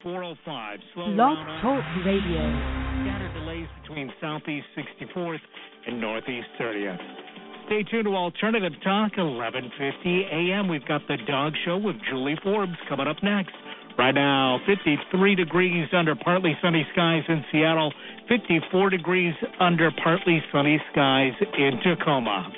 405. Blog Talk Radio. Scattered delays between Southeast 64th and Northeast 30th. Stay tuned to Alternative Talk, 11:50 a.m. We've got the Dog Show with Julie Forbes coming up next. Right now, 53 degrees under partly sunny skies in Seattle, 54 degrees under partly sunny skies in Tacoma.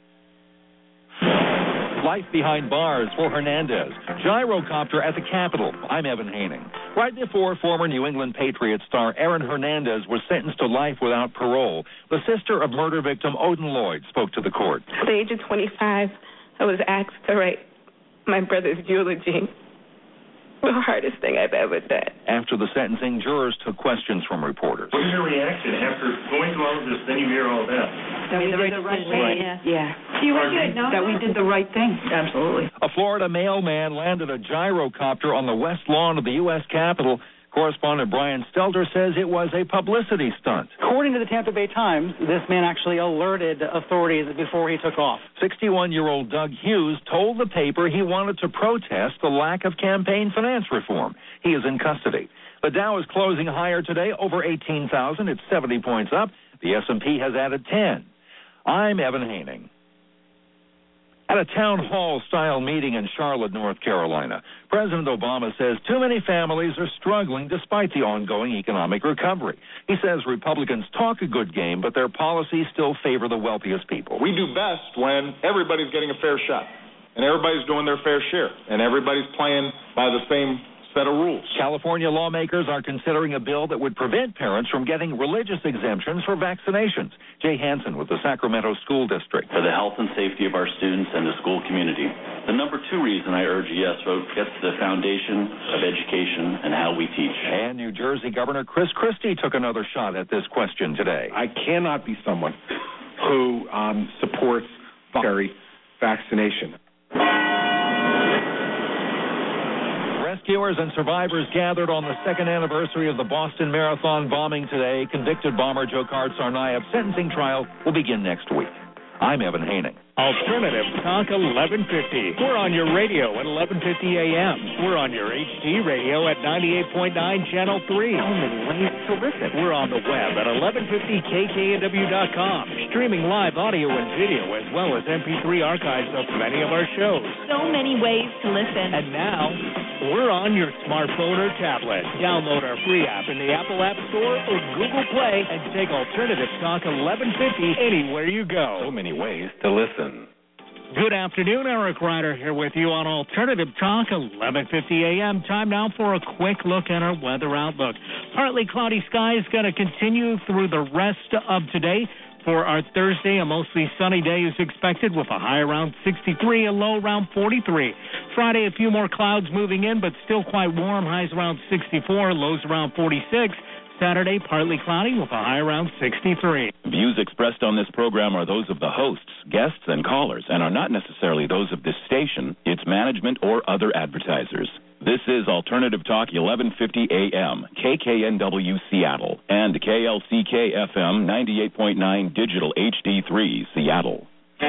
Life behind bars for Hernandez. Gyrocopter at the Capitol. I'm Evan Haining. Right before former New England Patriots star Aaron Hernandez was sentenced to life without parole, the sister of murder victim Odin Lloyd spoke to the court. At the age of 25, I was asked to write my brother's eulogy. The hardest thing I've ever done. After the sentencing, jurors took questions from reporters. What is your reaction after going through all of this, then you hear all that? That we did the right thing. Yeah. You wish you had known that we did the right thing. Absolutely. A Florida mailman landed a gyrocopter on the west lawn of the U.S. Capitol. Correspondent Brian Stelter says it was a publicity stunt. According to the Tampa Bay Times, this man actually alerted authorities before he took off. 61-year-old Doug Hughes told the paper he wanted to protest the lack of campaign finance reform. He is in custody. The Dow is closing higher today, over 18,000. It's 70 points up. The S&P has added 10. I'm Evan Haining. At a town hall-style meeting in Charlotte, North Carolina, President Obama says too many families are struggling despite the ongoing economic recovery. He says Republicans talk a good game, but their policies still favor the wealthiest people. We do best when everybody's getting a fair shot, and everybody's doing their fair share, and everybody's playing by the same set of rules. California lawmakers are considering a bill that would prevent parents from getting religious exemptions for vaccinations. Jay Hansen with the Sacramento School District. For the health and safety of our students and the school community. The number two reason I urge a yes vote gets to the foundation of education and how we teach. And New Jersey Governor Chris Christie took another shot at this question today. I cannot be someone who supports voluntary vaccination. Rescuers and survivors gathered on the second anniversary of the Boston Marathon bombing today. Convicted bomber Dzhokhar Tsarnaev's sentencing trial will begin next week. I'm Evan Haining. Alternative Talk 1150. We're on your radio at 1150 a.m. We're on your HD radio at 98.9 Channel 3. So many ways to listen. We're on the web at 1150kknw.com. Streaming live audio and video as well as MP3 archives of many of our shows. So many ways to listen. And now, we're on your smartphone or tablet. Download our free app in the Apple App Store or Google Play and take Alternative Talk 1150 anywhere you go. So many ways to listen. Good afternoon, Eric Ryder here with you on Alternative Talk, 11:50 a.m. Time now for a quick look at our weather outlook. Partly cloudy skies going to continue through the rest of today. For our Thursday, a mostly sunny day is expected with a high around 63, a low around 43. Friday, a few more clouds moving in, but still quite warm, highs around 64, lows around 46. Saturday, partly cloudy with a high around 63. Views expressed on this program are those of the hosts, guests, and callers, and are not necessarily those of this station, its management, or other advertisers. This is Alternative Talk 1150 AM, KKNW Seattle, and KLCK FM 98.9 Digital HD3 Seattle.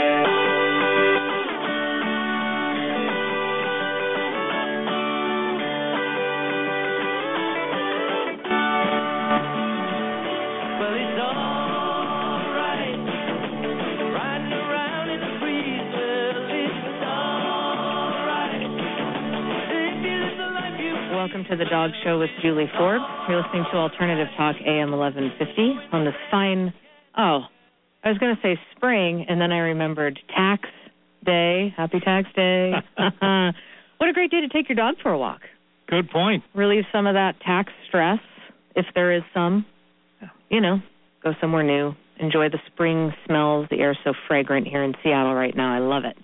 Welcome to the Dog Show with Julie Forbes. You're listening to Alternative Talk AM 1150 on this fine, I was going to say spring, and then I remembered tax day. Happy tax day. What a great day to take your dog for a walk. Good point. Relieve some of that tax stress, if there is some. You know, go somewhere new. Enjoy the spring smells. The air's so fragrant here in Seattle right now. I love it.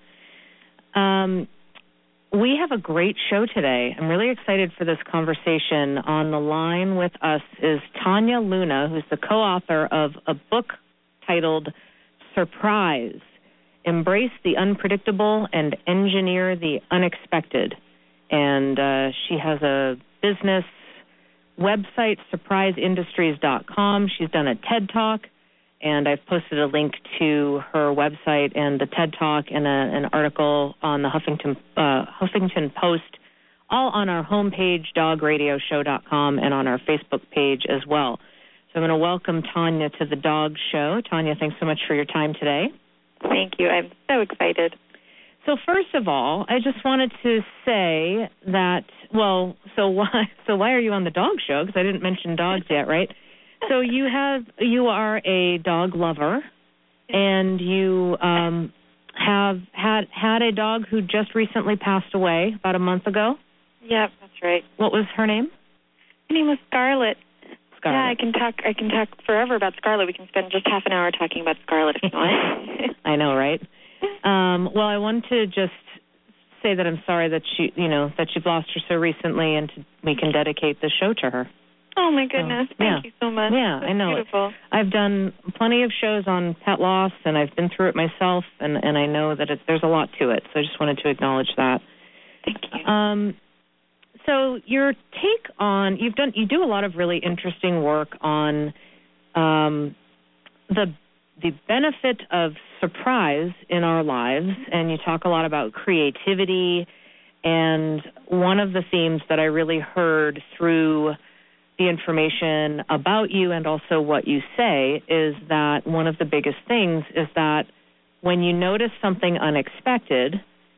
We have a great show today. I'm really excited for this conversation. On the line with us is Tanya Luna, who's the co-author of a book titled Surprise, Embrace the Unpredictable and Engineer the Unexpected. And she has a business website, surpriseindustries.com. She's done a TED Talk, and I've posted a link to her website and the TED Talk and an article on the Huffington Post all on our homepage, dogradioshow.com, and on our Facebook page as well. So I'm going to welcome Tanya to the Dog Show. Tanya, thanks so much for your time today. Thank you. I'm so excited. So first of all, I just wanted to say that, so why are you on the Dog Show? Because I didn't mention dogs yet, right? So you are a dog lover, and you have had a dog who just recently passed away about a month ago. Yeah, that's right. What was her name? Her name was Scarlett. Scarlett. Yeah, I can talk forever about Scarlett. We can spend just half an hour talking about Scarlett if you want. I know, right? Well, I wanted to just say that I'm sorry that you've lost her so recently, and we can dedicate the show to her. Oh my goodness! Thank you so much. Yeah, That's I know. Beautiful. I've done plenty of shows on pet loss, and I've been through it myself, and I know that there's a lot to it. So I just wanted to acknowledge that. Thank you. So your take on you do a lot of really interesting work on the benefit of surprise in our lives, and you talk a lot about creativity. And one of the themes that I really heard through the information about you and also what you say is that one of the biggest things is that when you notice something unexpected,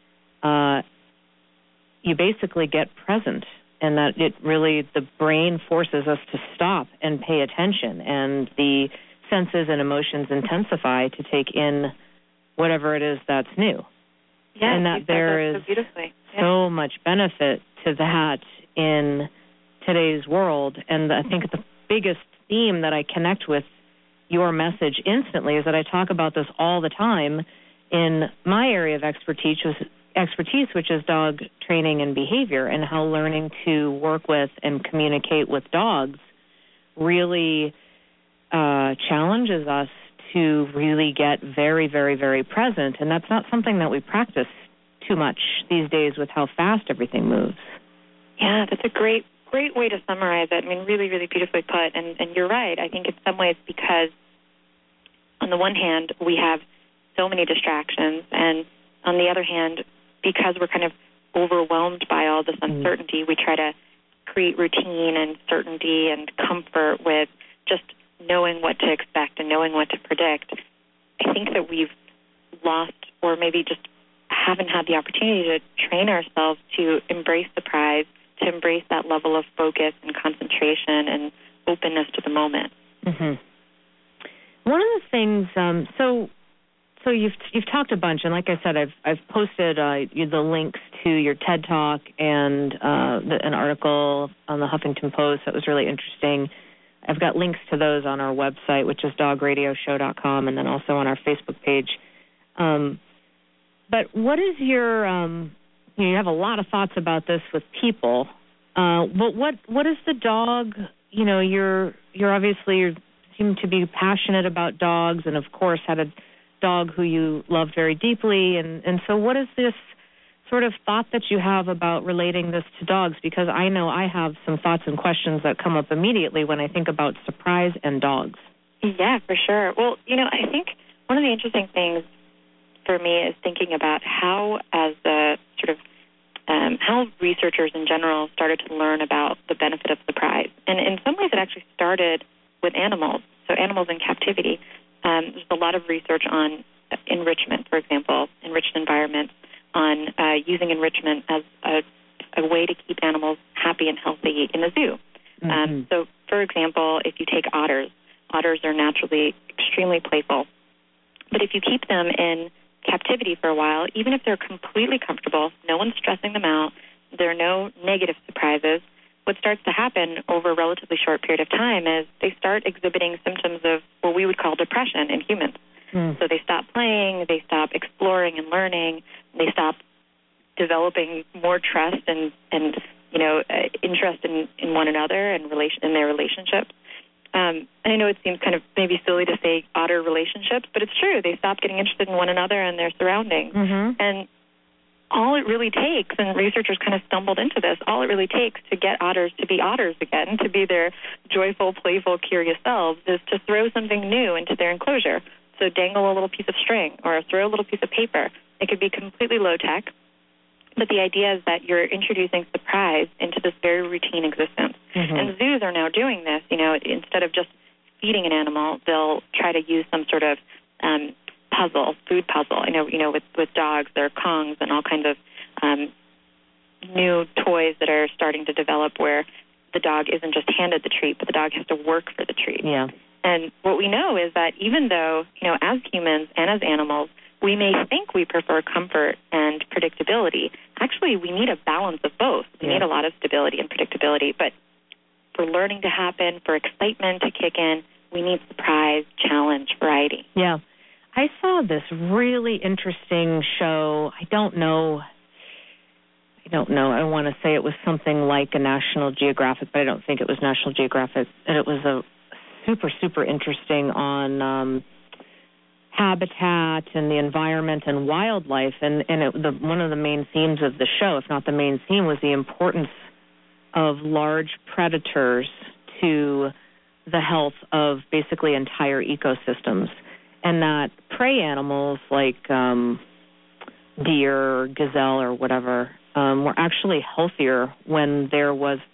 you basically get present, and that the brain forces us to stop and pay attention, and the senses and emotions intensify to take in whatever it is that's new. Yeah, and that there is so much benefit to that in today's world. And I think the biggest theme that I connect with your message instantly is that I talk about this all the time in my area of expertise, which is dog training and behavior, and how learning to work with and communicate with dogs really challenges us to really get very, very, very present. And that's not something that we practice too much these days with how fast everything moves. Yeah, that's a great way to summarize it. I mean, really, really beautifully put. And you're right. I think in some ways because on the one hand, we have so many distractions, and on the other hand, because we're kind of overwhelmed by all this uncertainty, we try to create routine and certainty and comfort with just knowing what to expect and knowing what to predict. I think that we've lost, or maybe just haven't had the opportunity to train ourselves to embrace surprise, to embrace that level of focus and concentration and openness to the moment. Mm-hmm. One of the things, so you've talked a bunch, and like I said, I've posted the links to your TED Talk and an article on the Huffington Post that was really interesting. I've got links to those on our website, which is dogradioshow.com, and then also on our Facebook page. But what is your, you have a lot of thoughts about this with people, but what is the dog, you're obviously, you seem to be passionate about dogs, and of course had a dog who you loved very deeply, and so what is this sort of thought that you have about relating this to dogs? Because I know I have some thoughts and questions that come up immediately when I think about surprise and dogs. Yeah, for sure. Well, I think one of the interesting things for me is thinking about how, as a sort of, how researchers in general started to learn about the benefit of surprise. And in some ways it actually started with animals, so animals in captivity. There's a lot of research on enrichment, for example, enriched environments, on using enrichment as a way to keep animals happy and healthy in the zoo. Mm-hmm. So, for example, if you take otters are naturally extremely playful. But if you keep them in captivity for a while, even if they're completely comfortable, no one's stressing them out, there are no negative surprises, what starts to happen over a relatively short period of time is they start exhibiting symptoms of what we would call depression in humans. So they stop playing, they stop exploring and learning, they stop developing more trust and interest in one another and in their relationships. I know it seems kind of maybe silly to say otter relationships, but it's true. They stop getting interested in one another and their surroundings. Mm-hmm. And all it really takes, and researchers kind of stumbled into this, all it really takes to get otters to be otters again, to be their joyful, playful, curious selves, is to throw something new into their enclosure. So dangle a little piece of string or throw a little piece of paper. It could be completely low-tech. But the idea is that you're introducing surprise into this very routine existence. Mm-hmm. And zoos are now doing this. Instead of just feeding an animal, they'll try to use some sort of food puzzle. With dogs, there are Kongs and all kinds of new toys that are starting to develop where the dog isn't just handed the treat, but the dog has to work for the treat. Yeah. And what we know is that even though, as humans and as animals, we may think we prefer comfort and predictability, actually we need a balance of both. We need a lot of stability and predictability, but for learning to happen, for excitement to kick in, we need surprise, challenge, variety. Yeah. I saw this really interesting show. I don't know. I want to say it was something like a National Geographic, but I don't think it was National Geographic. And it was a super, super interesting on habitat and the environment and wildlife. And one of the main themes of the show, if not the main theme, was the importance of large predators to the health of basically entire ecosystems. And that prey animals like deer or gazelle or whatever were actually healthier when they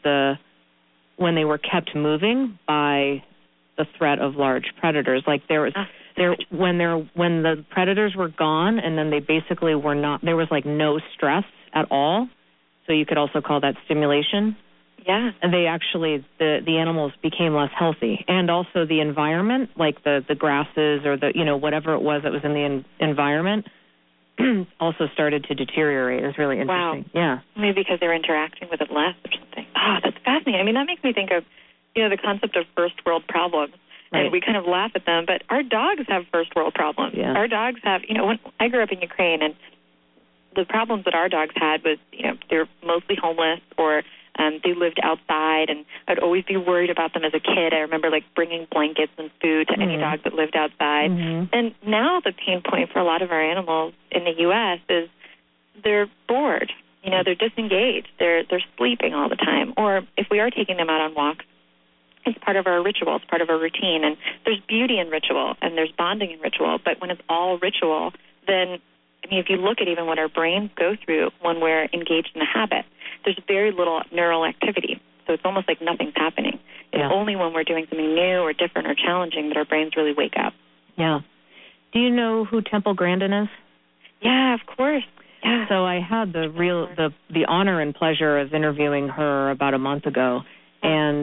were kept moving by the threat of large predators. Like when the predators were gone, and then they basically were not. There was like no stress at all. So you could also call that stimulation. Yeah. And they actually the animals became less healthy, and also the environment, like the grasses or the whatever it was that was in the environment, also started to deteriorate. It was really interesting. Wow. Yeah. Maybe because they were interacting with it less or something. Oh, that's fascinating. I mean, that makes me think of the concept of first world problems. Right. And we kind of laugh at them, but our dogs have first world problems. Yeah. Our dogs have, when I grew up in Ukraine, and the problems that our dogs had was, they're mostly homeless, or they lived outside, and I'd always be worried about them as a kid. I remember bringing blankets and food to any dog that lived outside. Mm-hmm. And now the pain point for a lot of our animals in the U.S. is they're bored. They're disengaged. They're sleeping all the time. Or if we are taking them out on walks, it's part of our ritual. It's part of our routine. And there's beauty in ritual, and there's bonding in ritual. But when it's all ritual, then, if you look at even what our brains go through when we're engaged in a habit, there's very little neural activity. So it's almost like nothing's happening. It's only when we're doing something new or different or challenging that our brains really wake up. Yeah. Do you know who Temple Grandin is? Yeah, of course. Yeah. So I had the honor and pleasure of interviewing her about a month ago, and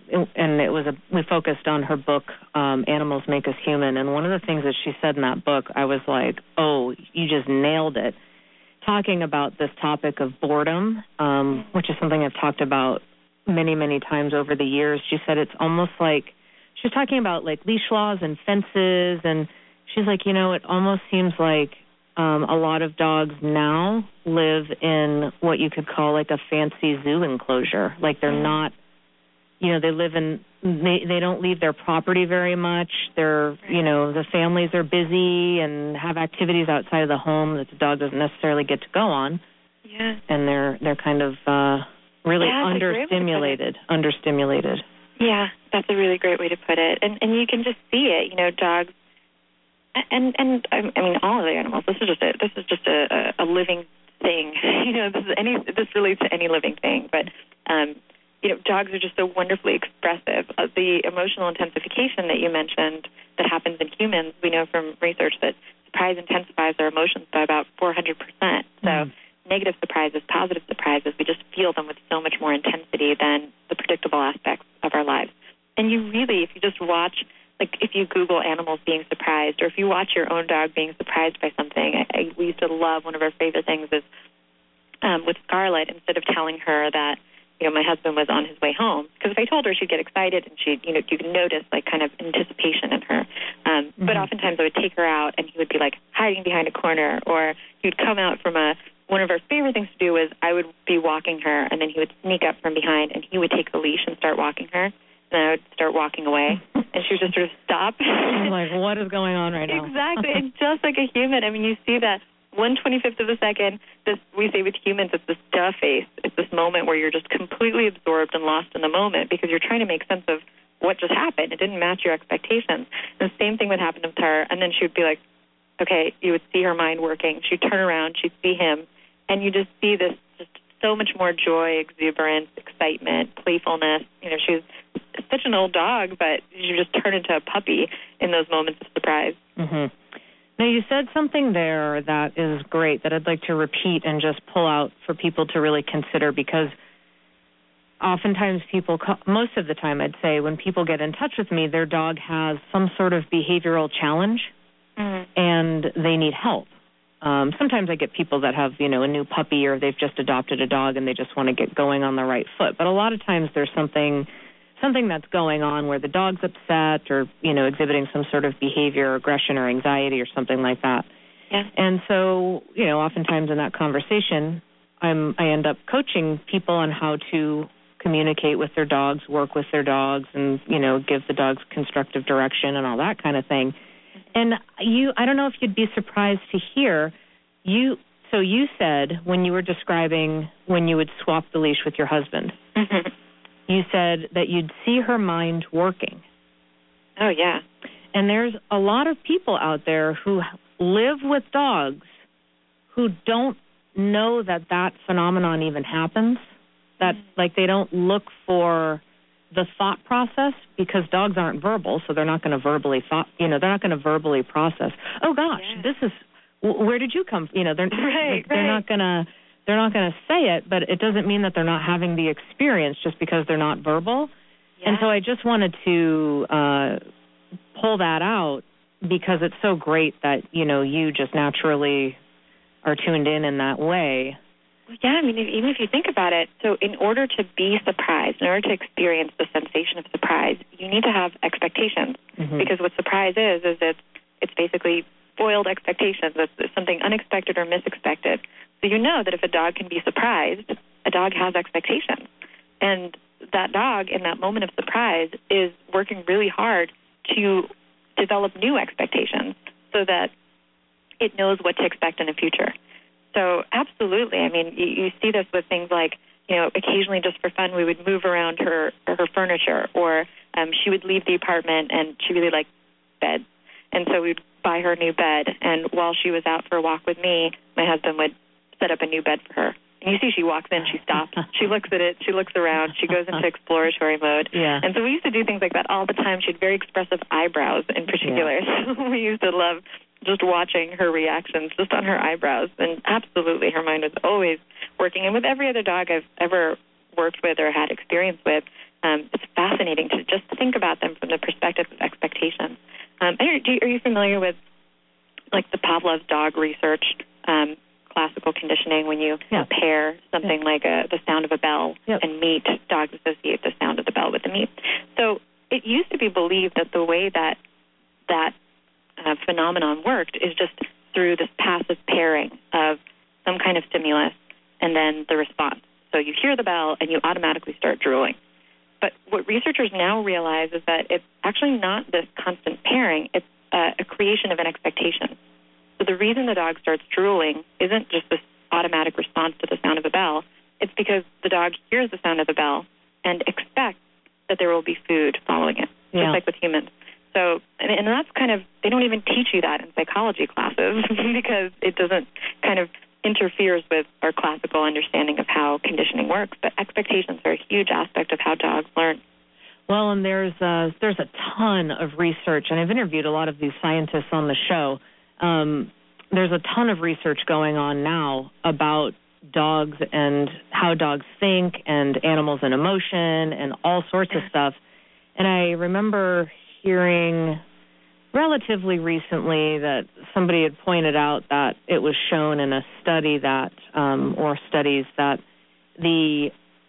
we focused on her book, Animals Make Us Human. And one of the things that she said in that book, I was like, oh, you just nailed it. Talking about this topic of boredom, which is something I've talked about many, many times over the years. She said it's almost like, she was talking about leash laws and fences, and she's like, it almost seems like a lot of dogs now live in what you could call a fancy zoo enclosure. They're not, they live in, they don't leave their property very much. They're, the families are busy and have activities outside of the home that the dog doesn't necessarily get to go on. Yeah. And they're kind of really understimulated. Yeah, that's a really great way to put it. And you can just see it, dogs, and all of the animals. This is just a living thing. This relates to any living thing, but dogs are just so wonderfully expressive. The emotional intensification that you mentioned that happens in humans, we know from research that surprise intensifies our emotions by about 400%. So negative surprises, positive surprises, we just feel them with so much more intensity than the predictable aspects of our lives. And you really, if you just watch, if you Google animals being surprised, or if you watch your own dog being surprised by something, we used to love, one of our favorite things is with Scarlett, instead of telling her that, my husband was on his way home, because if I told her, she'd get excited, and she'd, you could notice kind of anticipation in her. But oftentimes I would take her out, and he would be hiding behind a corner, or he would come out from one of our favorite things to do was I would be walking her, and then he would sneak up from behind, and he would take the leash and start walking her, and I would start walking away, and she would just sort of stop. I'm what is going on right now? Exactly. And just like a human, you see that 1/25th of a second, we say with humans, it's this duh face. It's this moment where you're just completely absorbed and lost in the moment because you're trying to make sense of what just happened. It didn't match your expectations. And the same thing would happen with her, and then she would be like, okay, you would see her mind working. She'd turn around, she'd see him, and you just see this just so much more joy, exuberance, excitement, playfulness. You know, she's such an old dog, but you just turn into a puppy in those moments of surprise. Mm-hmm. Now, you said something there that is great that I'd like to repeat and just pull out for people to really consider, because oftentimes people, most of the time I'd say, when people get in touch with me, their dog has some sort of behavioral challenge and they need help. Sometimes I get people that have, a new puppy, or they've just adopted a dog and they just want to get going on the right foot. But a lot of times there's something that's going on where the dog's upset or, exhibiting some sort of behavior, aggression or anxiety or something like that. Yeah. And so, oftentimes in that conversation, I end up coaching people on how to communicate with their dogs, work with their dogs, and, give the dogs constructive direction and all that kind of thing. And I don't know if you'd be surprised to hear, you said when you were describing when you would swap the leash with your husband, you said that you'd see her mind working. Oh, yeah. And there's a lot of people out there who live with dogs who don't know that phenomenon even happens, that they don't look for the thought process, because dogs aren't verbal, so they're not going to verbally they're not going to verbally process. Oh gosh, this is, where did you come from? They're not going to say it, but it doesn't mean that they're not having the experience just because they're not verbal. Yeah. And so I just wanted to pull that out, because it's so great that you just naturally are tuned in that way. Yeah, I mean, even if you think about it, so in order to be surprised, in order to experience the sensation of surprise, you need to have expectations. Because what surprise is it's basically foiled expectations. It's something unexpected or misexpected. So you know that if a dog can be surprised, a dog has expectations. And that dog, in that moment of surprise, is working really hard to develop new expectations so that it knows what to expect in the future. So absolutely. I mean, you see this with things like, occasionally just for fun, we would move around her furniture, or she would leave the apartment and she really liked beds. And so we'd buy her a new bed. And while she was out for a walk with me, my husband would set up a new bed for her. And you see she walks in, she stops, she looks at it, she looks around, she goes into exploratory mode. Yeah. And so we used to do things like that all the time. She had very expressive eyebrows in particular. Yeah. So we used to love just watching her reactions just on her eyebrows. And absolutely, her mind was always working. And with every other dog I've ever worked with or had experience with, it's fascinating to just think about them from the perspective of expectations. Are you familiar with, the Pavlov's dog research, classical conditioning, when you pair something like the sound of a bell and meat? Dogs associate the sound of the bell with the meat. So it used to be believed that the way that phenomenon worked is just through this passive pairing of some kind of stimulus and then the response. So you hear the bell and you automatically start drooling. But what researchers now realize is that it's actually not this constant pairing. It's a creation of an expectation. So the reason the dog starts drooling isn't just this automatic response to the sound of a bell. It's because the dog hears the sound of the bell and expects that there will be food following it, just like with humans. So, and that's they don't even teach you that in psychology classes because it doesn't interferes with our classical understanding of how conditioning works. But expectations are a huge aspect of how dogs learn. Well, and there's a ton of research, and I've interviewed a lot of these scientists on the show. There's a ton of research going on now about dogs and how dogs think and animals and emotion and all sorts of stuff. And I remember hearing relatively recently that somebody had pointed out that it was shown in a study that, or studies that the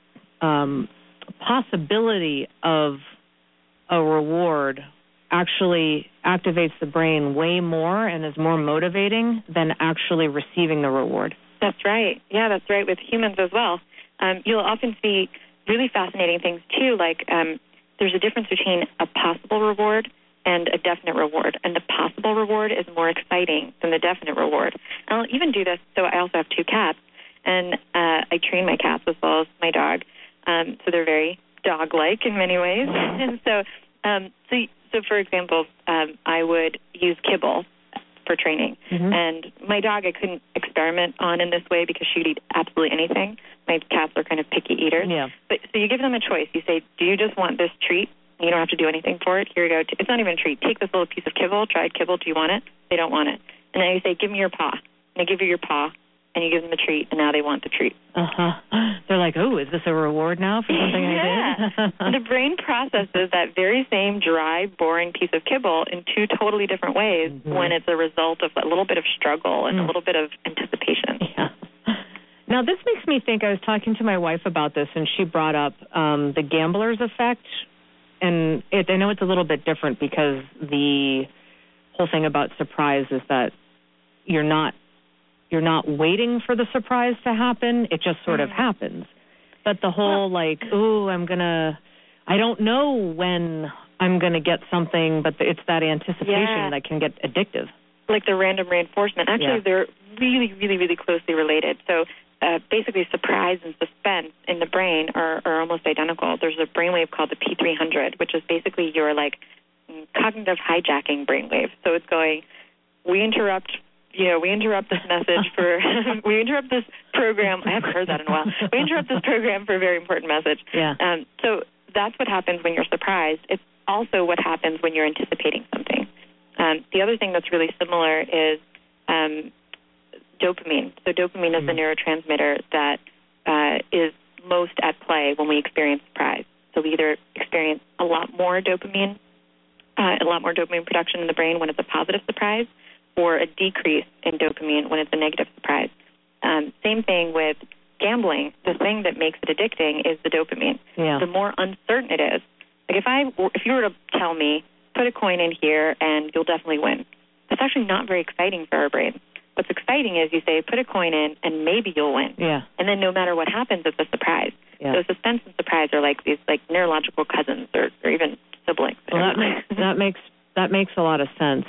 possibility of a reward actually activates the brain way more and is more motivating than actually receiving the reward. That's right. Yeah, that's right with humans as well. You'll often see really fascinating things too, like there's a difference between a possible reward and a definite reward. And the possible reward is more exciting than the definite reward. And I'll even do this, so I also have 2 cats, and I train my cats as well as my dog. So they're very dog-like in many ways. And so for example, I would use kibble for training. And my dog I couldn't experiment on in this way because she'd eat absolutely anything. My cats are kind of picky eaters. Yeah. But so you give them a choice. You say, do you just want this treat? You don't have to do anything for it. Here you go. It's not even a treat. Take this little piece of kibble, dried kibble. Do you want it? They don't want it. And then you say, give me your paw. And they give you your paw, and you give them a treat, and now they want the treat. They're like, oh, is this a reward now for something I did? And the brain processes that very same dry, boring piece of kibble in two totally different ways when it's a result of a little bit of struggle and a little bit of anticipation. Yeah. Now, this makes me think, I was talking to my wife about this, and she brought up the gambler's effect. And I know it's a little bit different because the whole thing about surprise is that you're not waiting for the surprise to happen. It just sort of happens. But the whole I don't know when I'm going to get something, but it's that anticipation that can get addictive. Like the random reinforcement. Actually, they're really, really, really closely related. So basically surprise and suspense in the brain are almost identical. There's a brainwave called the P300, which is basically your cognitive hijacking brainwave. So it's going, we interrupt this message for, we interrupt this program. I haven't heard that in a while. We interrupt this program for a very important message. Yeah. So that's what happens when you're surprised. It's also what happens when you're anticipating something. The other thing that's really similar is dopamine. So dopamine is the neurotransmitter that is most at play when we experience surprise. So we either experience a lot more dopamine production in the brain when it's a positive surprise, or a decrease in dopamine when it's a negative surprise. Same thing with gambling. The thing that makes it addicting is the dopamine. Yeah. The more uncertain it is. Like if you were to tell me, put a coin in here and you'll definitely win, that's actually not very exciting for our brains. What's exciting is you say, put a coin in and maybe you'll win. Yeah. And then no matter what happens, it's a surprise. Yeah. So suspense and surprise are like these neurological cousins or even siblings. Well, that makes a lot of sense.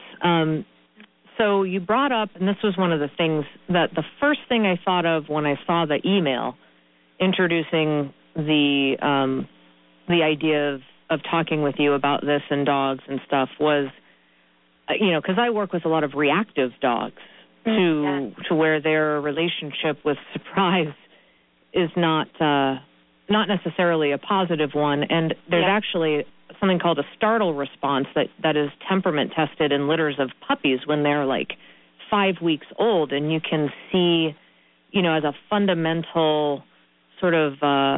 So you brought up, and this was one of the things that the first thing I thought of when I saw the email introducing the idea of talking with you about this and dogs and stuff was, because I work with a lot of reactive dogs to where their relationship with surprise is not necessarily a positive one, and there's actually something called a startle response that is temperament tested in litters of puppies when they're 5 weeks old, and you can see, as a fundamental sort of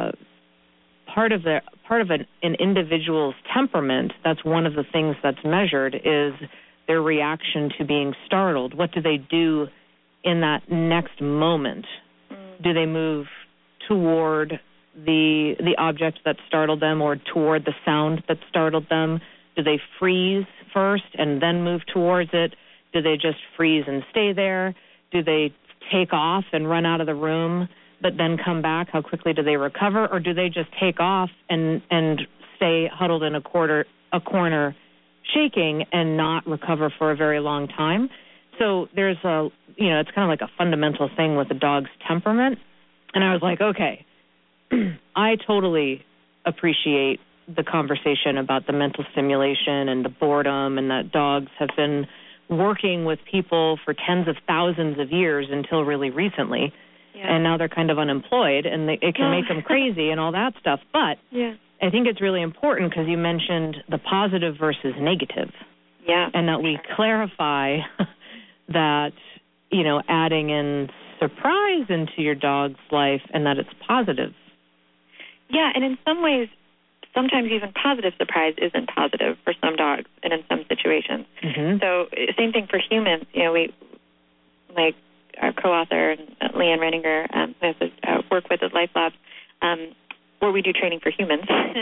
part of an individual's temperament, that's one of the things that's measured is their reaction to being startled. What do they do in that next moment? Do they move toward the object that startled them or toward the sound that startled them? Do they freeze first and then move towards it? Do they just freeze and stay there? Do they take off and run out of the room but then come back? How quickly do they recover? Or do they just take off and stay huddled in a corner shaking and not recover for a very long time? So there's it's kind of like a fundamental thing with a dog's temperament. And I was like, okay, I totally appreciate the conversation about the mental stimulation and the boredom, and that dogs have been working with people for tens of thousands of years until really recently. And now they're kind of unemployed, and it can make them crazy and all that stuff. But I think it's really important because you mentioned the positive versus negative. Yeah. And that we clarify that, adding in surprise into your dog's life and that it's positive. Yeah, and in some ways, sometimes even positive surprise isn't positive for some dogs and in some situations. So same thing for humans. We, like our co-author, Leanne Renninger, who has to work with at Life Labs, where we do training for humans.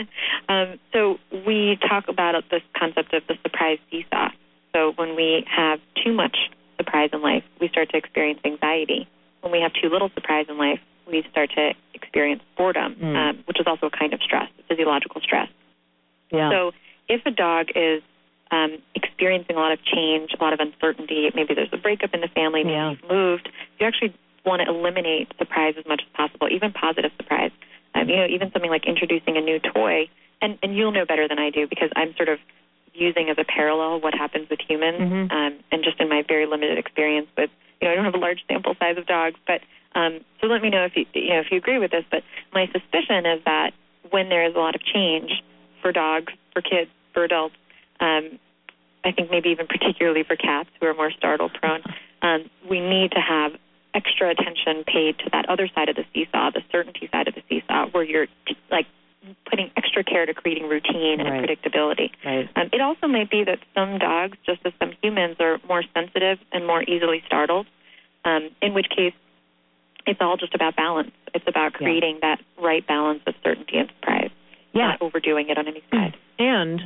So we talk about this concept of the surprise seesaw. So when we have too much surprise in life, we start to experience anxiety. When we have too little surprise in life, we start to experience boredom, which is also a kind of stress, physiological stress. Yeah. So if a dog is experiencing a lot of change, a lot of uncertainty, maybe there's a breakup in the family, maybe you've moved, you actually want to eliminate surprise as much as possible, even positive surprise. Even something like introducing a new toy, and you'll know better than I do because I'm sort of using as a parallel what happens with humans, and just in my very limited experience with, I don't have a large sample size of dogs, but so let me know if you agree with this. But my suspicion is that when there is a lot of change for dogs, for kids, for adults, I think maybe even particularly for cats who are more startle prone, we need to have extra attention paid to that other side of the seesaw, the certainty side of the seesaw, where you're putting extra care to creating routine and predictability. Right. It also might be that some dogs, just as some humans, are more sensitive and more easily startled, in which case it's all just about balance. It's about creating that right balance of certainty and surprise, not overdoing it on any side. And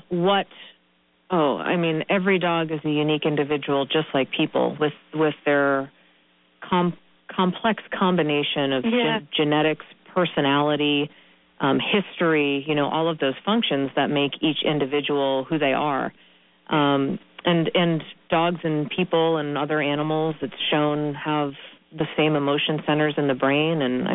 every dog is a unique individual, just like people, with their complex combination of genetics, personality, history, all of those functions that make each individual who they are. And dogs and people and other animals, it's shown, have the same emotion centers in the brain. And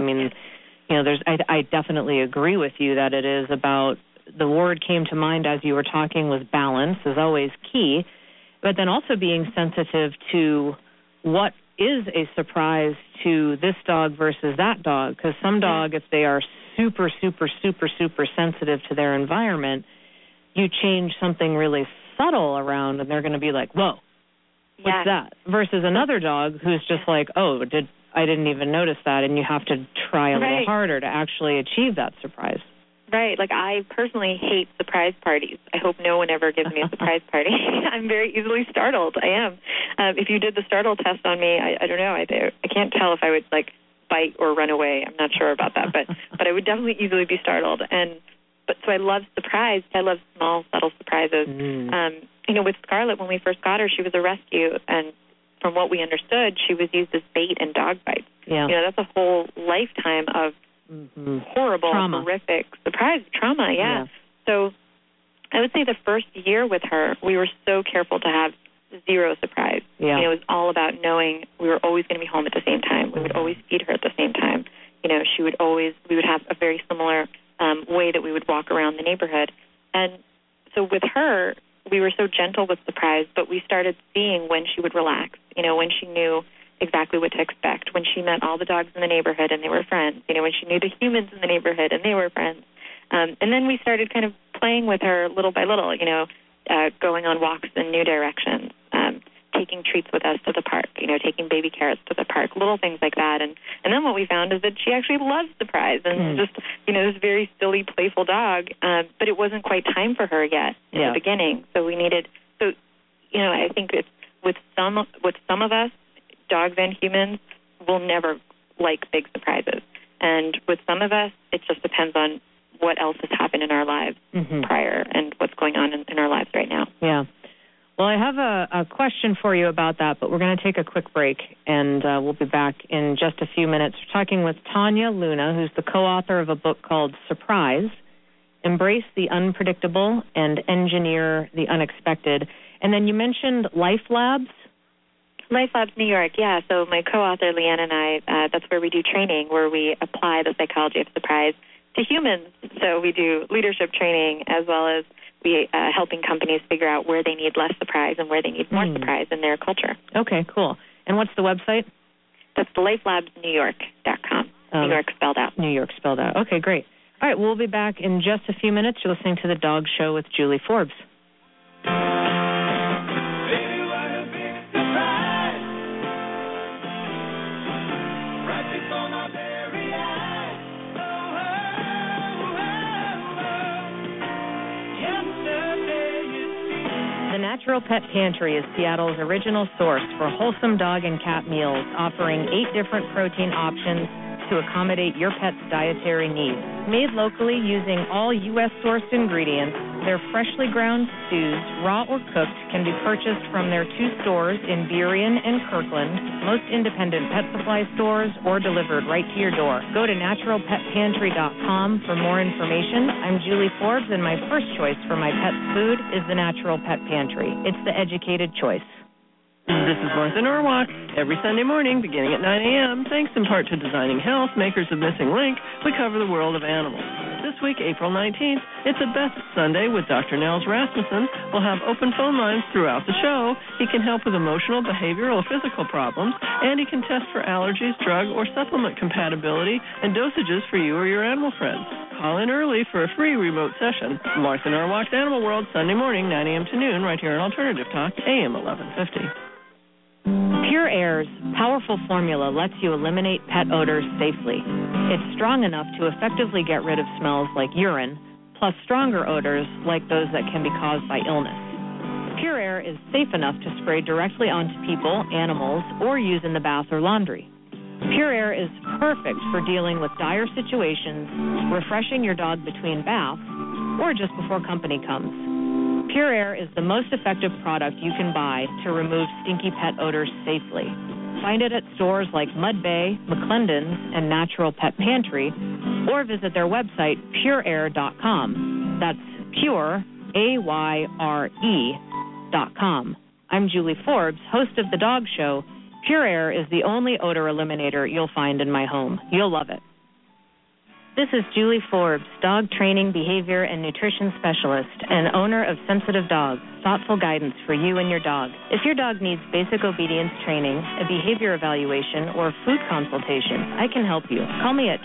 I definitely agree with you that it is about, the word came to mind as you were talking was balance is always key, but then also being sensitive to what is a surprise to this dog versus that dog. Because some dog, if they are super, super, super, super sensitive to their environment, you change something really subtle around and they're going to be like, whoa, what's that? Versus another dog who's just like, I didn't even notice that, and you have to try a little harder to actually achieve that surprise. Right. Like, I personally hate surprise parties. I hope no one ever gives me a surprise party. I'm very easily startled. I am. If you did the startle test on me, I don't know. I can't tell if I would, bite or run away. I'm not sure about that. But I would definitely easily be startled. So I love surprise. I love small, subtle surprises. With Scarlett, when we first got her, she was a rescue. And from what we understood, she was used as bait in dog bites. Yeah. That's a whole lifetime of horrible, horrific surprise, trauma, So I would say the first year with her, we were so careful to have zero surprise. Yeah. It was all about knowing we were always going to be home at the same time. We would always feed her at the same time. We would have a very similar way that we would walk around the neighborhood. And so with her, we were so gentle with surprise, but we started seeing when she would relax, when she knew exactly what to expect, when she met all the dogs in the neighborhood and they were friends, when she knew the humans in the neighborhood and they were friends. And then we started kind of playing with her little by little, going on walks in new directions, taking treats with us to the park, taking baby carrots to the park, little things like that. And then what we found is that she actually loves surprise and just, this very silly, playful dog, but it wasn't quite time for her yet in the beginning. So we needed, I think it's with some of us, dogs and humans will never like big surprises. And with some of us, it just depends on what else has happened in our lives prior and what's going on in our lives right now. Yeah. Well, I have a question for you about that, but we're going to take a quick break, and we'll be back in just a few minutes. We're talking with Tanya Luna, who's the co-author of a book called Surprise, Embrace the Unpredictable and Engineer the Unexpected. And then you mentioned Life Labs. Life Labs New York, yeah. So my co-author, Leanne, and I, that's where we do training, where we apply the psychology of surprise to humans. So we do leadership training as well as we helping companies figure out where they need less surprise and where they need more surprise in their culture. Okay, cool. And what's the website? That's lifelabsnewyork.com. New York spelled out. New York spelled out. Okay, great. All right, we'll be back in just a few minutes. You're listening to The Dog Show with Julie Forbes. The Natural Pet Pantry is Seattle's original source for wholesome dog and cat meals, offering 8 different protein options to accommodate your pet's dietary needs. Made locally using all U.S.-sourced ingredients, their freshly ground stews, raw or cooked, can be purchased from their 2 stores in Burien and Kirkland, most independent pet supply stores, or delivered right to your door. Go to naturalpetpantry.com for more information. I'm Julie Forbes, and my first choice for my pet's food is the Natural Pet Pantry. It's the educated choice. This is Martha Norwalk. Every Sunday morning, beginning at 9 a.m., thanks in part to Designing Health, makers of Missing Link, we cover the world of animals. this week, April 19th, it's a Best Sunday with Dr. Nels Rasmussen. We'll have open phone lines throughout the show. He can help with emotional, behavioral, or physical problems, and he can test for allergies, drug, or supplement compatibility and dosages for you or your animal friends. Call in early for a free remote session. Martha Norwalk's Animal World, Sunday morning, 9 a.m. to noon, right here on Alternative Talk, AM 1150. Pure Air's powerful formula lets you eliminate pet odors safely. It's strong enough to effectively get rid of smells like urine, plus stronger odors like those that can be caused by illness. Pure Air is safe enough to spray directly onto people, animals, or use in the bath or laundry. Pure Air is perfect for dealing with dire situations, refreshing your dog between baths, or just before company comes. Pure Air is the most effective product you can buy to remove stinky pet odors safely. Find it at stores like Mud Bay, McClendon's, and Natural Pet Pantry, or visit their website, pureair.com. That's pure, AYRE.com. I'm Julie Forbes, host of The Dog Show. Pure Air is the only odor eliminator you'll find in my home. You'll love it. This is Julie Forbes, dog training, behavior, and nutrition specialist and owner of Sensitive Dogs, thoughtful guidance for you and your dog. If your dog needs basic obedience training, a behavior evaluation, or food consultation, I can help you. Call me at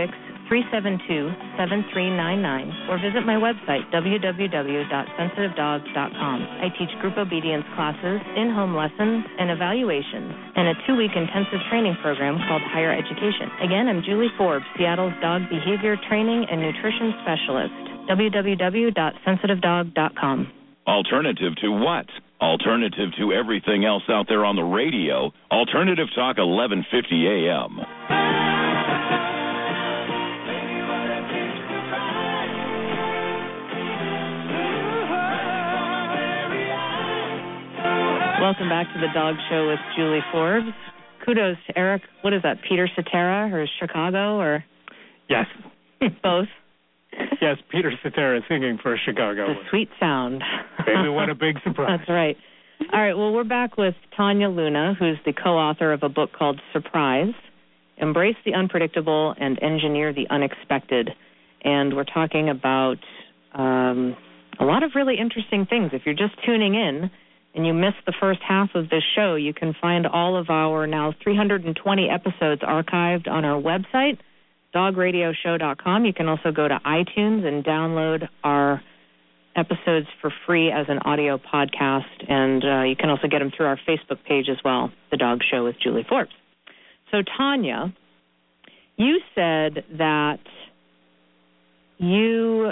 206-372-7399 or visit my website, www.sensitivedogs.com. I teach group obedience classes, in-home lessons, and evaluations, and a 2-week intensive training program called Higher Education. Again, I'm Julie Forbes, Seattle's dog behavior training and nutrition specialist. www.sensitivedog.com. Alternative to what? Alternative to everything else out there on the radio. Alternative Talk 1150 AM. Welcome back to the Dog Show with Julie Forbes. Kudos to Eric. What is that, Peter Cetera or Chicago or? Yes. Both. Yes, Peter Cetera singing for Chicago. The sweet sound. Baby, what a big surprise. That's right. All right, well, we're back with Tanya Luna, who's the co-author of a book called Surprise, Embrace the Unpredictable and Engineer the Unexpected. And we're talking about a lot of really interesting things. If you're just tuning in and you missed the first half of this show, you can find all of our now 320 episodes archived on our website, dogradioshow.com. You can also go to iTunes and download our episodes for free as an audio podcast, and you can also get them through our Facebook page as well, The Dog Show with Julie Forbes. So, Tanya, you said that you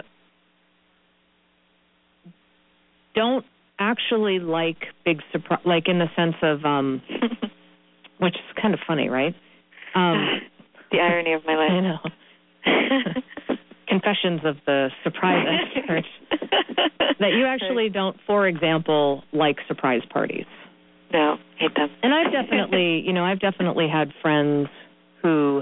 don't actually like big surprise, like in the sense of, which is kind of funny, right? The irony of my life. I know. Confessions of the surprise expert. That you actually don't, for example, like surprise parties. No, hate them. And I've definitely had friends who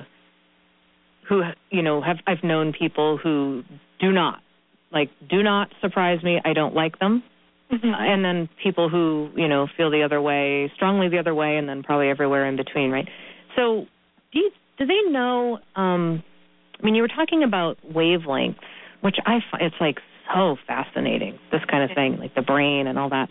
I've known people who do not surprise me. I don't like them. Mm-hmm. And then people who, feel the other way, strongly the other way, and then probably everywhere in between, right? So do they know, you were talking about wavelengths, which I find, it's like so fascinating, this kind of thing, like the brain and all that.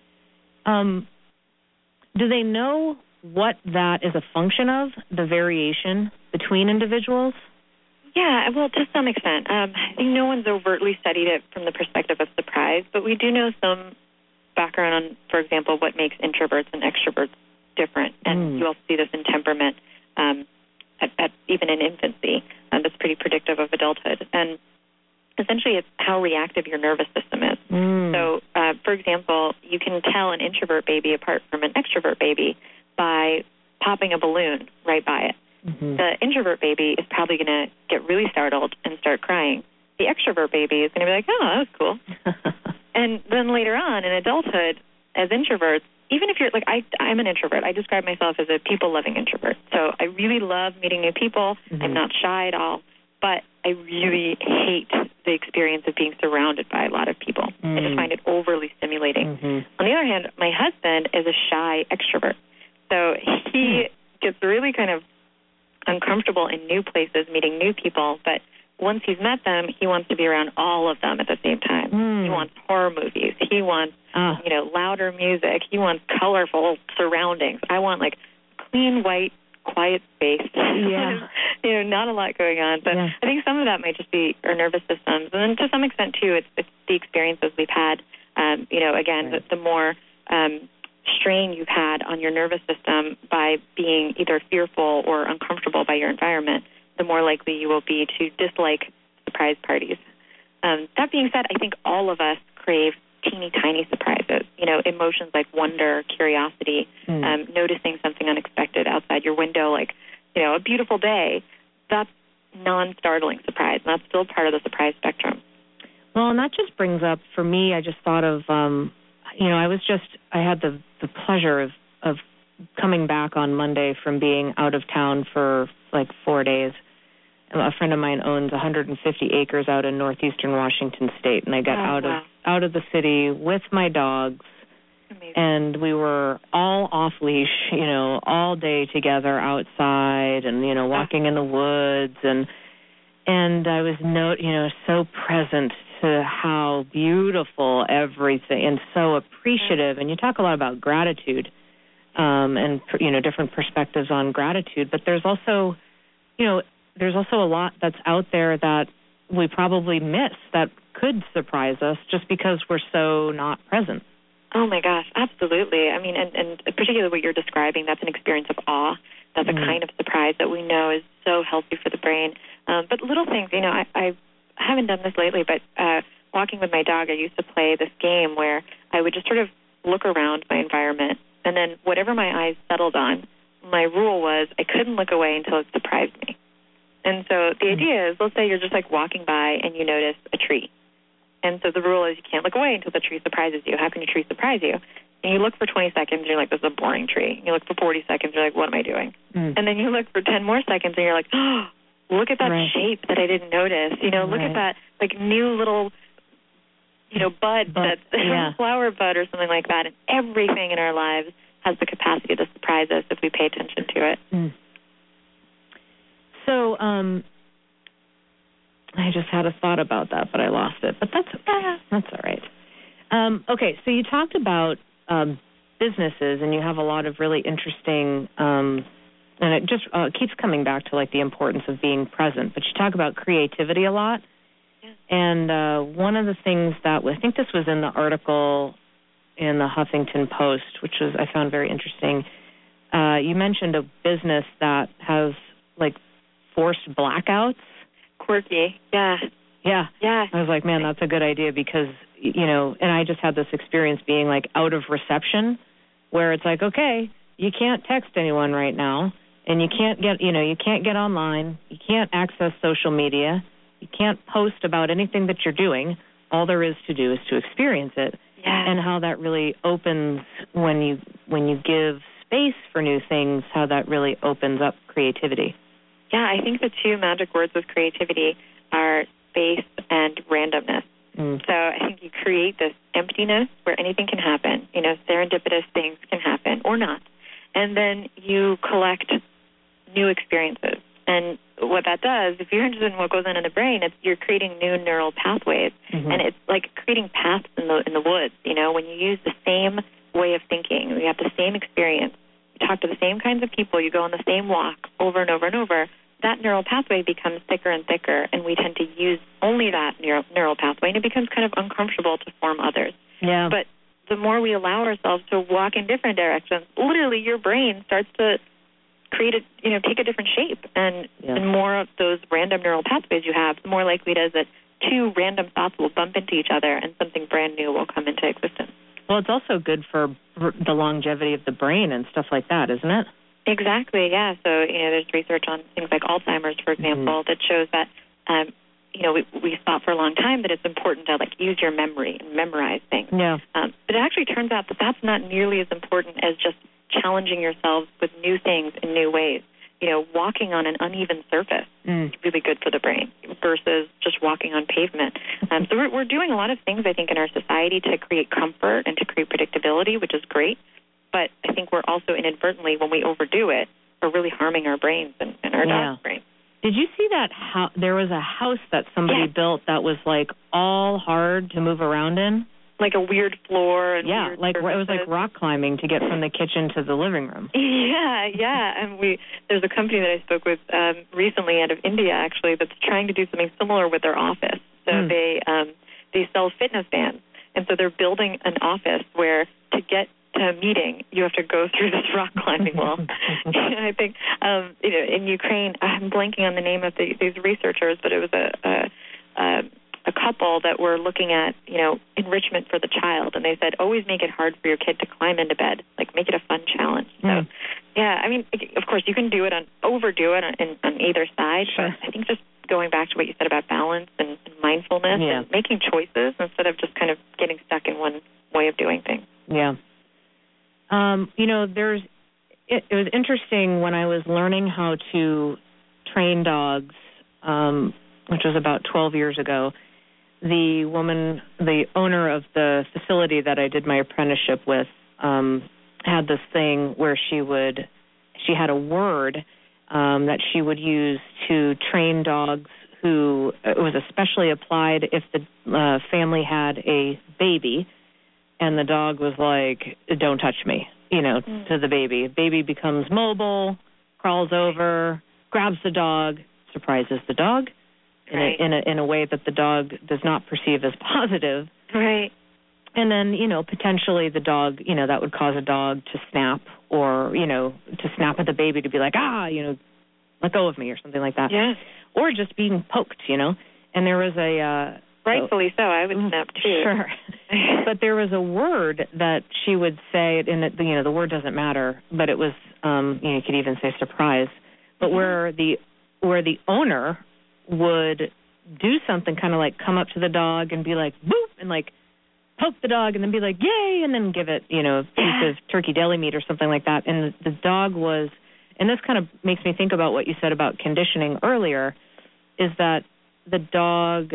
Do they know what that is a function of, the variation between individuals? Yeah, well, to some extent. I think no one's overtly studied it from the perspective of surprise, but we do know some background on, for example, what makes introverts and extroverts different. And you also see this in temperament even in infancy. That's pretty predictive of adulthood. And essentially it's how reactive your nervous system is. So, for example, you can tell an introvert baby apart from an extrovert baby by popping a balloon right by it. Mm-hmm. The introvert baby is probably going to get really startled and start crying. The extrovert baby is going to be like, oh, that was cool. And then later on in adulthood, as introverts, even if you're like, I'm an introvert. I describe myself as a people-loving introvert. So I really love meeting new people. Mm-hmm. I'm not shy at all. But I really hate the experience of being surrounded by a lot of people. I just find it overly stimulating. Mm-hmm. On the other hand, my husband is a shy extrovert. So he gets really kind of uncomfortable in new places, meeting new people. But once he's met them, he wants to be around all of them at the same time. He wants horror movies. He wants, louder music. He wants colorful surroundings. I want, like, clean, white, quiet space. Yeah. Not a lot going on. But I think some of that might just be our nervous systems. And then to some extent, too, it's the experiences we've had. Again, the more strain you've had on your nervous system by being either fearful or uncomfortable by your environment, the more likely you will be to dislike surprise parties. That being said, I think all of us crave teeny tiny surprises, emotions like wonder, curiosity, noticing something unexpected outside your window, like, a beautiful day. That's non-startling surprise, and that's still part of the surprise spectrum. Well, and that just brings up, for me, I just thought of, I had the pleasure of coming back on Monday from being out of town for like 4 days. A friend of mine owns 150 acres out in northeastern Washington State, and I got out of the city with my dogs. Amazing. And we were all off leash, all day together outside, and walking in the woods, and I was so present to how beautiful everything, and so appreciative. And you talk a lot about gratitude, and different perspectives on gratitude, but there's also a lot that's out there that we probably miss that could surprise us just because we're so not present. Oh, my gosh, absolutely. I mean, and particularly what you're describing, that's an experience of awe. That's a kind of surprise that we know is so healthy for the brain. But little things, I haven't done this lately, but walking with my dog, I used to play this game where I would just sort of look around my environment, and then whatever my eyes settled on, my rule was I couldn't look away until it surprised me. And so the idea is, let's say you're just like walking by and you notice a tree. And so the rule is you can't look away until the tree surprises you. How can a tree surprise you? And you look for 20 seconds and you're like, this is a boring tree. And you look for 40 seconds, you're like, what am I doing? And then you look for 10 more seconds and you're like, oh, look at that shape that I didn't notice. Look at that like new little, bud that's flower bud or something like that. And everything in our lives has the capacity to surprise us if we pay attention to it. So, I just had a thought about that, but I lost it. But that's all right. Okay, so you talked about businesses, and you have a lot of really interesting, and it just keeps coming back to like the importance of being present. But you talk about creativity a lot, and one of the things that I think this was in the article in the Huffington Post, which I found very interesting. You mentioned a business that has like forced blackouts. Quirky, yeah. I was like, man, that's a good idea because, and I just had this experience being like out of reception where it's like, okay, you can't text anyone right now and you can't get online, you can't access social media, you can't post about anything that you're doing. All there is to do is to experience it. And how that really opens when you give space for new things, how that really opens up creativity. Yeah, I think the two magic words with creativity are space and randomness. So I think you create this emptiness where anything can happen. Serendipitous things can happen or not. And then you collect new experiences. And what that does, if you're interested in what goes on in the brain, you're creating new neural pathways. And it's like creating paths in the woods. When you use the same way of thinking, you have the same experience, you talk to the same kinds of people, you go on the same walk over and over and over, that neural pathway becomes thicker and thicker, and we tend to use only that neural pathway, and it becomes kind of uncomfortable to form others. Yeah. But the more we allow ourselves to walk in different directions, literally your brain starts to create take a different shape, and the more of those random neural pathways you have, the more likely it is that two random thoughts will bump into each other and something brand new will come into existence. Well, it's also good for the longevity of the brain and stuff like that, isn't it? Exactly, yeah. So, there's research on things like Alzheimer's, for example, that shows that, we thought for a long time that it's important to, use your memory and memorize things. Yeah. But it actually turns out that that's not nearly as important as just challenging yourselves with new things in new ways. Walking on an uneven surface is really good for the brain versus just walking on pavement. So we're doing a lot of things, I think, in our society to create comfort and to create predictability, which is great. But I think we're also inadvertently, when we overdo it, we're really harming our brains and our dog's brain. Did you see that there was a house that somebody built that was like all hard to move around in? Like a weird floor. And yeah, weird like surfaces. it was like rock climbing to get from the kitchen to the living room. Yeah. And there's a company that I spoke with recently out of India, actually, that's trying to do something similar with their office. So they sell fitness bands. And so they're building an office where to get to a meeting, you have to go through this rock climbing wall. And I think, in Ukraine, I'm blanking on the name of these researchers, but it was a couple that were looking at, enrichment for the child. And they said, always make it hard for your kid to climb into bed. Like, make it a fun challenge. So, yeah, I mean, of course, you can overdo it on either side. Sure. But I think just going back to what you said about balance and mindfulness and making choices instead of just kind of getting stuck in one way of doing things. Yeah. It was interesting when I was learning how to train dogs, which was about 12 years ago. The owner of the facility that I did my apprenticeship with, had this thing where she had a word that she would use to train dogs who, it was especially applied if the family had a baby and the dog was like, don't touch me, to the baby. Baby becomes mobile, crawls over, grabs the dog, surprises the dog in a way that the dog does not perceive as positive. Right. And then, potentially the dog, that would cause a dog to snap or, to snap at the baby to be like, let go of me or something like that. Yeah. Or just being poked, And there was a... Rightfully so. I would snap too. Sure. But there was a word that she would say, and the word doesn't matter, but it was, you could even say surprise, but where the owner would do something kind of like come up to the dog and be like, boop, and like poke the dog and then be like, yay, and then give it, a piece of turkey deli meat or something like that. And the dog was, and this kind of makes me think about what you said about conditioning earlier, is that the dog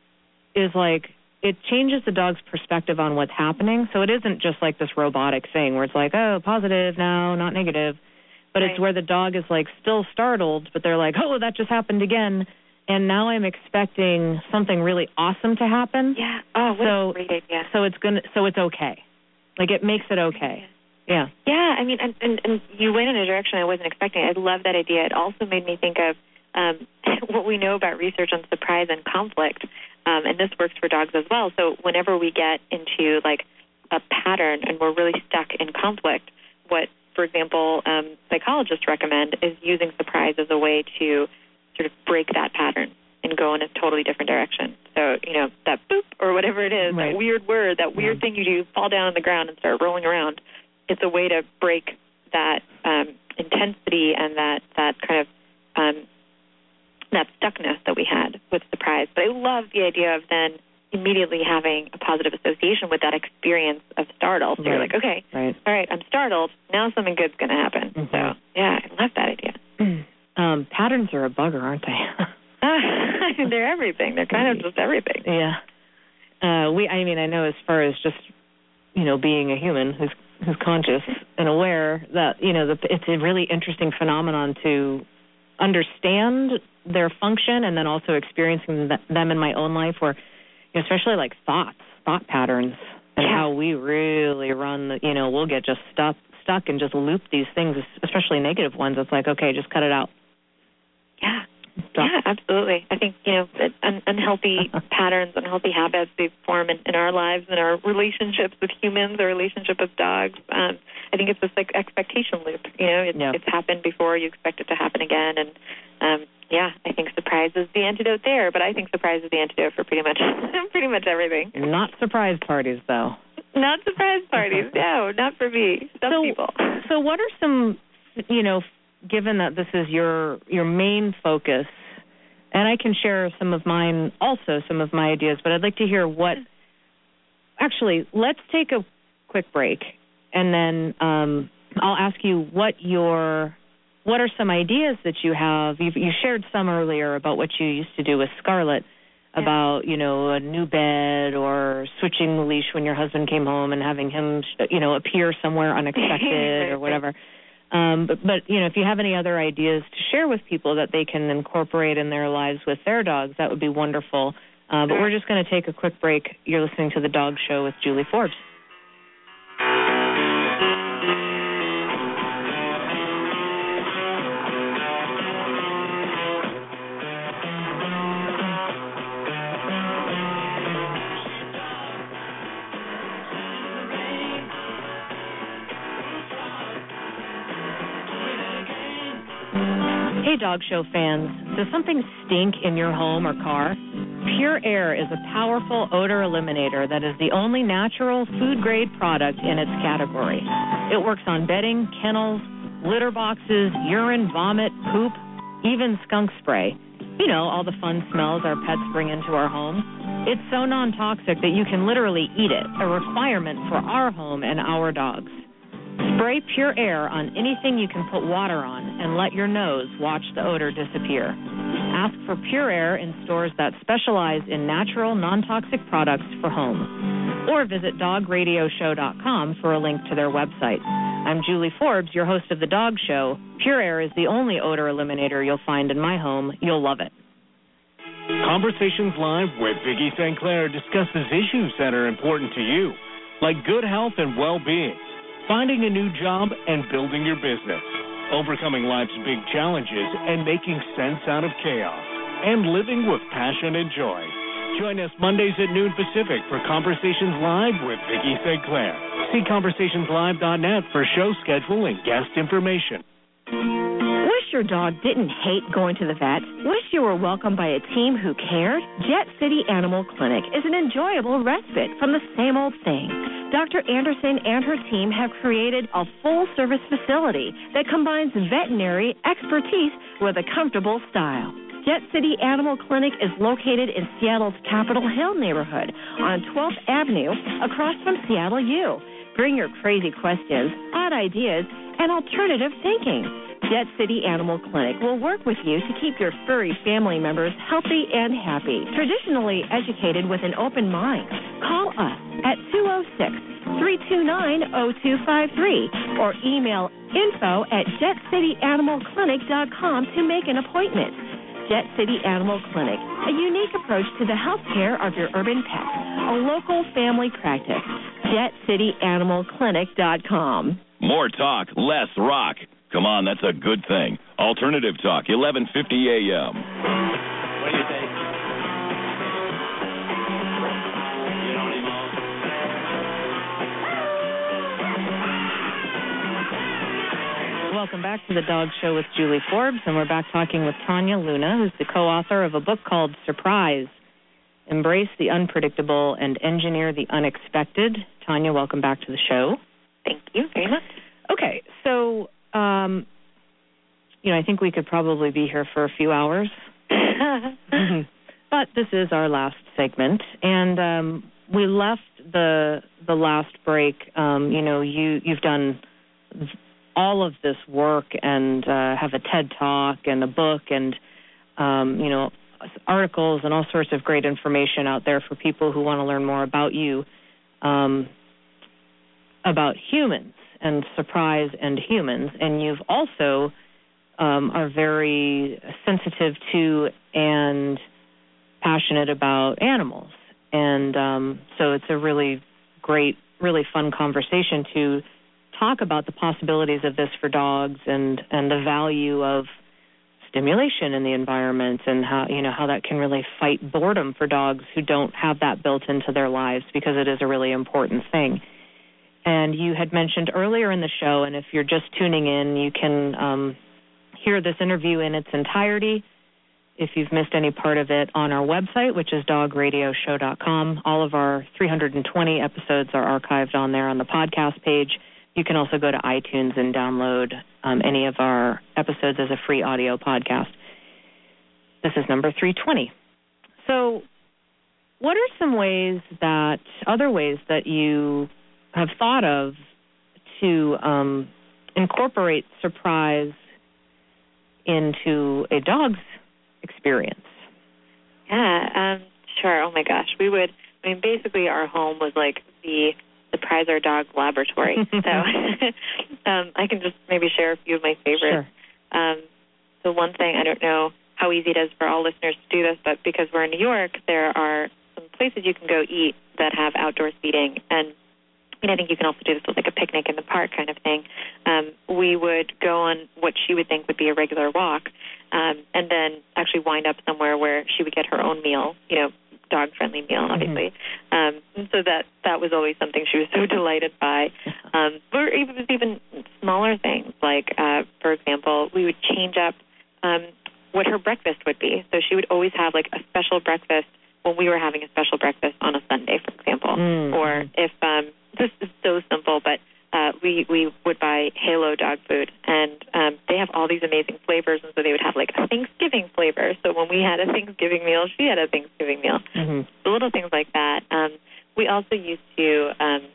is like, it changes the dog's perspective on what's happening. So it isn't just like this robotic thing where it's like, oh, positive now, not negative. But it's where the dog is like still startled, but they're like, oh, that just happened again. And now I'm expecting something really awesome to happen. Yeah. Oh, what a great idea. So it's okay. Like it makes it okay. Yeah. Yeah. I mean, and you went in a direction I wasn't expecting. I love that idea. It also made me think of what we know about research on surprise and conflict. And this works for dogs as well. So whenever we get into like a pattern and we're really stuck in conflict, what, for example, psychologists recommend is using surprise as a way to sort of break that pattern and go in a totally different direction. So, that boop or whatever it is, that weird word, that weird thing you do, fall down on the ground and start rolling around, it's a way to break that intensity and that kind of that stuckness that we had with surprise. But I love the idea of then immediately having a positive association with that experience of startle. So you're like, okay, all right, I'm startled. Now something good's going to happen. Mm-hmm. So, yeah, I love that idea. Patterns are a bugger, aren't they? They're everything. They're kind of just everything. Yeah. I know as far as just, being a human who's conscious and aware that, it's a really interesting phenomenon to understand their function and then also experiencing them in my own life where, especially like thought patterns and how we really run, we'll get just stuck and just loop these things, especially negative ones. It's like, okay, just cut it out. Yeah. Yeah, absolutely. I think, that unhealthy patterns, unhealthy habits, they form in our lives, in our relationships with humans, our relationship with dogs. I think it's this like expectation loop. It's happened before, you expect it to happen again. And I think surprise is the antidote there, but I think surprise is the antidote for pretty much everything. Not surprise parties, though. Not surprise parties. No, not for me. Some people. So what are some, given that this is your main focus, and I can share some of mine also, some of my ideas, but I'd like to hear what, actually, let's take a quick break, and then I'll ask you what are some ideas that you have. You shared some earlier about what you used to do with Scarlett, about, a new bed or switching the leash when your husband came home and having him, appear somewhere unexpected or whatever. But if you have any other ideas to share with people that they can incorporate in their lives with their dogs, that would be wonderful. But we're just going to take a quick break. You're listening to The Dog Show with Julie Forbes. Hey, Dog Show fans, does something stink in your home or car? Pure Air is a powerful odor eliminator that is the only natural food-grade product in its category. It works on bedding, kennels, litter boxes, urine, vomit, poop, even skunk spray. You know, all the fun smells our pets bring into our home. It's so non-toxic that you can literally eat it, a requirement for our home and our dogs. Spray Pure Air on anything you can put water on and let your nose watch the odor disappear. Ask for Pure Air in stores that specialize in natural, non-toxic products for home. Or visit dogradioshow.com for a link to their website. I'm Julie Forbes, your host of The Dog Show. Pure Air is the only odor eliminator you'll find in my home. You'll love it. Conversations Live with Vicki St. Clair discusses issues that are important to you, like good health and well-being, finding a new job and building your business, overcoming life's big challenges and making sense out of chaos, and living with passion and joy. Join us Mondays at noon Pacific for Conversations Live with Vicki St. Clair. See conversationslive.net for show schedule and guest information. Wish your dog didn't hate going to the vet? Wish you were welcomed by a team who cared? Jet City Animal Clinic is an enjoyable respite from the same old thing. Dr. Anderson and her team have created a full-service facility that combines veterinary expertise with a comfortable style. Jet City Animal Clinic is located in Seattle's Capitol Hill neighborhood on 12th Avenue across from Seattle U. Bring your crazy questions, odd ideas, and alternative thinking. Jet City Animal Clinic will work with you to keep your furry family members healthy and happy, traditionally educated with an open mind. Call us at 206-329-0253 or email info@jetcityanimalclinic.com to make an appointment. Jet City Animal Clinic, a unique approach to the health care of your urban pet, a local family practice. JetCityAnimalClinic.com. More talk, less rock. Come on, that's a good thing. Alternative Talk, 1150 a.m. What do you think? Welcome back to The Dog Show with Julie Forbes, and we're back talking with Tanya Luna, who's the co-author of a book called Surprise, Embrace the Unpredictable and Engineer the Unexpected. Tanya, welcome back to the show. Thank you very much. Okay, so, I think we could probably be here for a few hours. But this is our last segment, and we left the last break. You've done all of this work and have a TED Talk and a book and, articles and all sorts of great information out there for people who want to learn more about you, about humans and surprise and humans. And you've also are very sensitive to and passionate about animals. And so it's a really great, really fun conversation to talk about the possibilities of this for dogs and the value of stimulation in the environment and how that can really fight boredom for dogs who don't have that built into their lives, because it is a really important thing. And you had mentioned earlier in the show, and if you're just tuning in, you can hear this interview in its entirety if you've missed any part of it on our website, which is dogradioshow.com. All of our 320 episodes are archived on there on the podcast page. You can also go to iTunes and download any of our episodes as a free audio podcast. This is number 320. So what are some other ways that you have thought of to incorporate surprise into a dog's experience? Yeah, sure. Oh my gosh. Basically our home was like the Surprise Our Dog laboratory. So I can just maybe share a few of my favorites. Sure. So one thing, I don't know how easy it is for all listeners to do this, but because we're in New York, there are some places you can go eat that have outdoor seating. And I think you can also do this with like a picnic in the park kind of thing. We would go on what she would think would be a regular walk, and then actually wind up somewhere where she would get her own meal, dog-friendly meal, obviously. And so that was always something she was so delighted by. Or even smaller things, like, for example, we would change up what her breakfast would be. So she would always have, like, a special breakfast when we were having a special breakfast on a Sunday, for example. Or if this is so simple, but we would buy Halo dog food, and they have all these amazing flavors, and so they would have like a Thanksgiving flavor. So when we had a Thanksgiving meal, she had a Thanksgiving meal. So little things like that. We also used to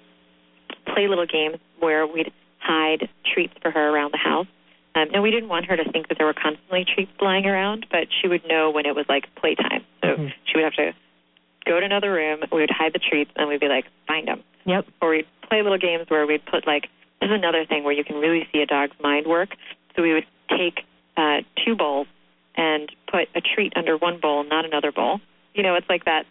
play little games where we'd hide treats for her around the house. And we didn't want her to think that there were constantly treats flying around, but she would know when it was like playtime. So she would have to go to another room, we would hide the treats, and we'd be like, find them. Yep. Or we'd play little games where we'd put like, this is another thing where you can really see a dog's mind work. So we would take 2 bowls and put a treat under one bowl, not another bowl. It's like that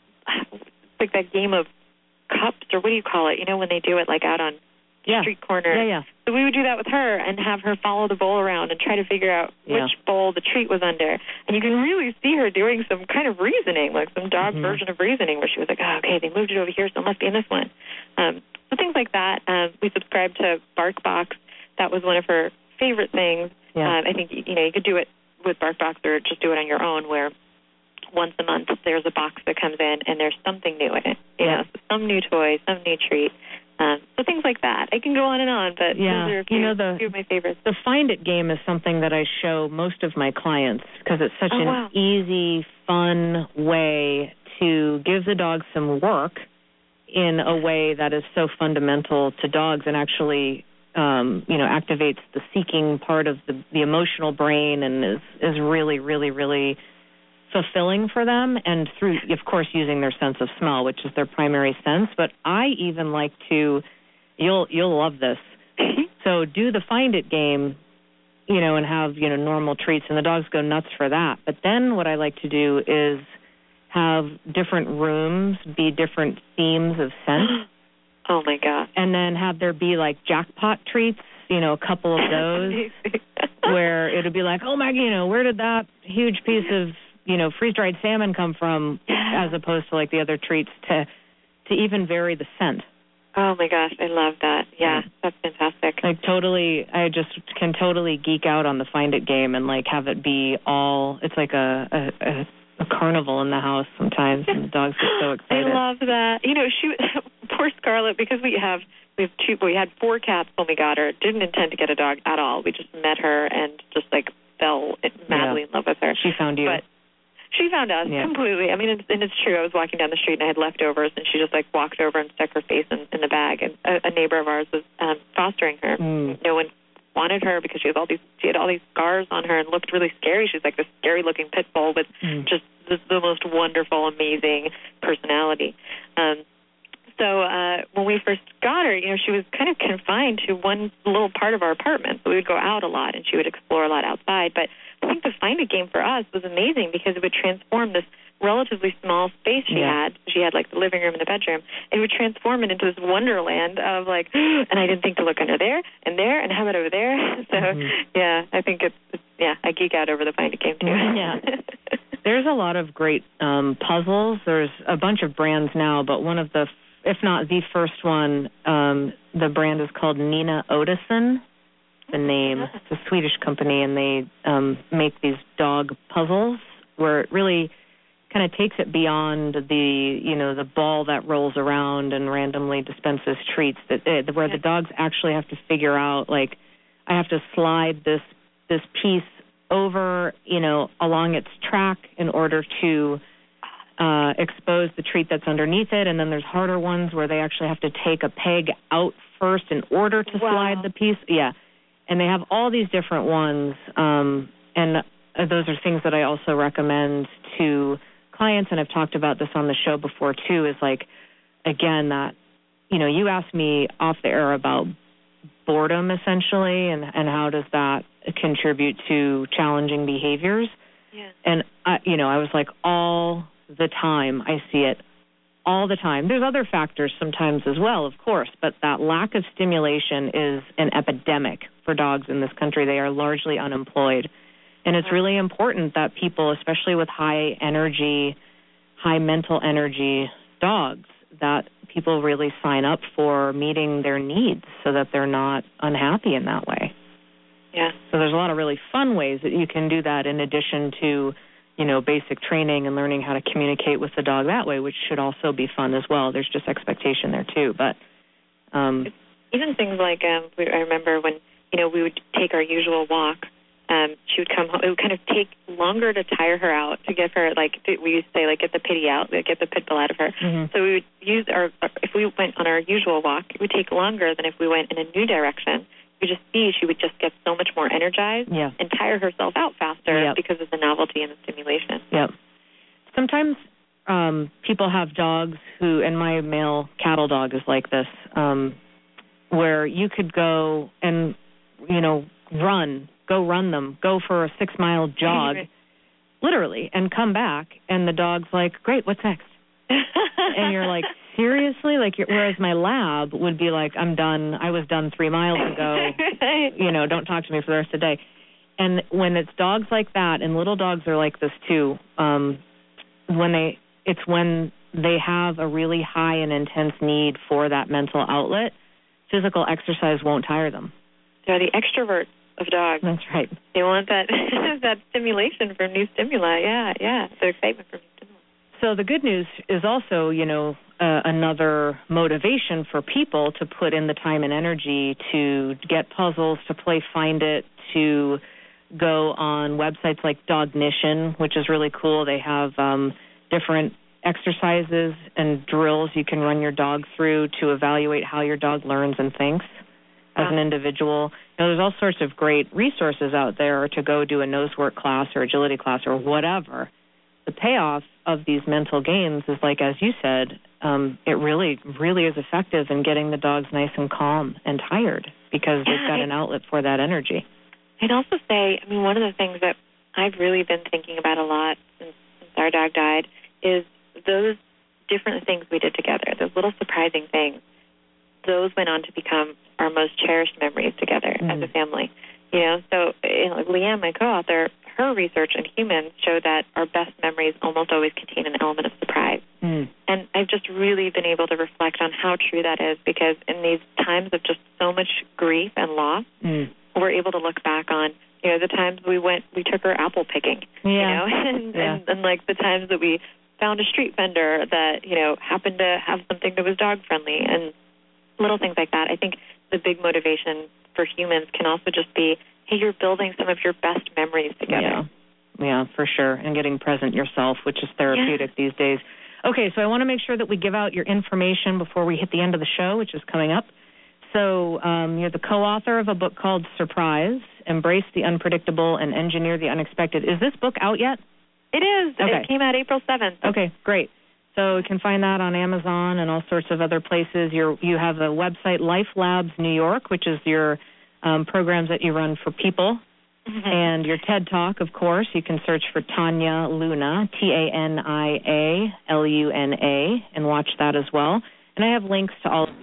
game of cups, or what do you call it? When they do it like out on street corner. Yeah. So we would do that with her and have her follow the bowl around and try to figure out which bowl the treat was under. And you can really see her doing some kind of reasoning, like some dog version of reasoning, where she was like, oh, okay, they moved it over here, so it must be in this one. So things like that. We subscribed to BarkBox. That was one of her favorite things. I think, you could do it with BarkBox or just do it on your own, where once a month there's a box that comes in and there's something new in it. So some new toy, some new treat. So things like that. I can go on and on, but those are a few of my favorites. The Find It game is something that I show most of my clients because it's such an easy, fun way to give the dog some work in a way that is so fundamental to dogs and actually, activates the seeking part of the emotional brain and is really, really, really fulfilling for them, and through, of course, using their sense of smell, which is their primary sense. But I even like to, you'll love this. So do the Find It game, and have, normal treats, and the dogs go nuts for that. But then what I like to do is have different rooms be different themes of scent. Oh my God. And then have there be like jackpot treats, a couple of those, where it'll be like, oh my, where did that huge piece of freeze-dried salmon come from, as opposed to like the other treats, to even vary the scent. Oh my gosh, I love that. Yeah, that's fantastic. I just can totally geek out on the Find It game and like have it be all, it's like a carnival in the house sometimes, and the dogs get so excited. I love that. Poor Scarlett, because we had 4 cats when we got her. Didn't intend to get a dog at all. We just met her and just like fell madly in love with her. She found you. But she found us completely. I mean, and it's true. I was walking down the street and I had leftovers, and she just like walked over and stuck her face in the bag. And a neighbor of ours was fostering her. No one wanted her because she had all these scars on her and looked really scary. She's like this scary-looking pit bull with just the most wonderful, amazing personality. So when we first got her, she was kind of confined to one little part of our apartment. So we would go out a lot, and she would explore a lot outside. But I think the Find It game for us was amazing because it would transform this relatively small space she had. She had like the living room and the bedroom. It would transform it into this wonderland of like, and I didn't think to look under there, and how about over there? So I think I geek out over the Find It game too. There's a lot of great puzzles. There's a bunch of brands now, but one of the, if not the first one, the brand is called Nina Odison. The name. It's a Swedish company, and they make these dog puzzles where it really kind of takes it beyond the ball that rolls around and randomly dispenses treats. Where the dogs actually have to figure out, like, I have to slide this piece over, along its track in order to expose the treat that's underneath it, and then there's harder ones where they actually have to take a peg out first in order to slide the piece. And they have all these different ones, and those are things that I also recommend to clients, and I've talked about this on the show before too, is like, again, that, you asked me off the air about boredom, essentially, and how does that contribute to challenging behaviors. Yeah. And, I was like, all the time I see it, all the time. There's other factors sometimes as well, of course, but that lack of stimulation is an epidemic for dogs in this country. They are largely unemployed. And it's really important that people, especially with high mental energy dogs, that people really sign up for meeting their needs so that they're not unhappy in that way. Yeah. So there's a lot of really fun ways that you can do that in addition to, basic training and learning how to communicate with the dog that way, which should also be fun as well. There's just expectation there too. But even things like I remember when, we would take our usual walk. She would come home. It would kind of take longer to tire her out, to give her, we used to say, get the pity out, get the pit bull out of her. Mm-hmm. So we would use if we went on our usual walk, it would take longer than if we went in a new direction. You just see she would just get so much more energized and tire herself out faster because of the novelty and the stimulation. Yep. Sometimes people have dogs who, and my male cattle dog is like this, where you could go and, run them, go for a 6-mile jog, literally, and come back, and the dog's like, great, what's next? And you're like, seriously? Whereas my lab would be like, I'm done. I was done 3 miles ago. Don't talk to me for the rest of the day. And when it's dogs like that, and little dogs are like this too, when they have a really high and intense need for that mental outlet, physical exercise won't tire them. They're the extroverts of dogs. That's right. They want that that stimulation from new stimuli. Yeah. The excitement from new stimuli. So the good news is also, another motivation for people to put in the time and energy to get puzzles, to play Find It, to go on websites like Dognition, which is really cool. They have different exercises and drills you can run your dog through to evaluate how your dog learns and thinks as an individual. There's all sorts of great resources out there to go do a nose work class or agility class or whatever. The payoff of these mental games is, like, as you said, it really, really is effective in getting the dogs nice and calm and tired because they've got an outlet for that energy. I'd also say, one of the things that I've really been thinking about a lot since our dog died is those different things we did together, those little surprising things. Those went on to become our most cherished memories together as a family. So Leanne, my co-author, her research in humans showed that our best memories almost always contain an element of surprise. And I've just really been able to reflect on how true that is, because in these times of just so much grief and loss, we're able to look back on, the times we took her apple picking, and the times that we found a street vendor that, happened to have something that was dog friendly, and little things like that. I think the big motivation for humans can also just be, hey, you're building some of your best memories together. Yeah, for sure. And getting present yourself, which is therapeutic these days. Okay, so I want to make sure that we give out your information before we hit the end of the show, which is coming up. So you're the co-author of a book called Surprise, Embrace the Unpredictable and Engineer the Unexpected. Is this book out yet? It is. Okay. It came out April 7th. Okay, great. So you can find that on Amazon and all sorts of other places. You have a website, Life Labs New York, which is your programs that you run for people. And your TED Talk, of course. You can search for Tanya Luna, TANIA LUNA, and watch that as well. And I have links to all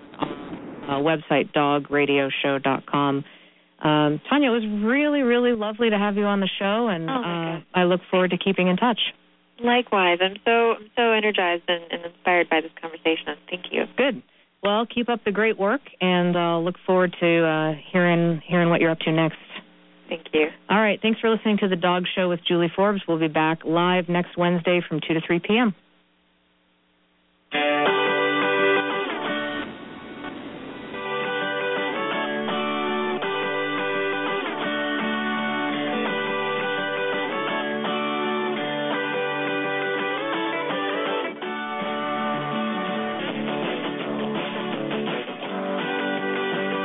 website, dogradioshow.com. Tanya, it was really, really lovely to have you on the show, and I look forward to keeping in touch. Likewise. I'm so energized and inspired by this conversation. Thank you. Good. Well, keep up the great work, and look forward to hearing what you're up to next. Thank you. All right. Thanks for listening to The Dog Show with Julie Forbes. We'll be back live next Wednesday from 2 to 3 p.m.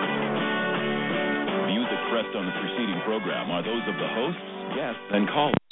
On the preceding program are those of the hosts, guests, and callers.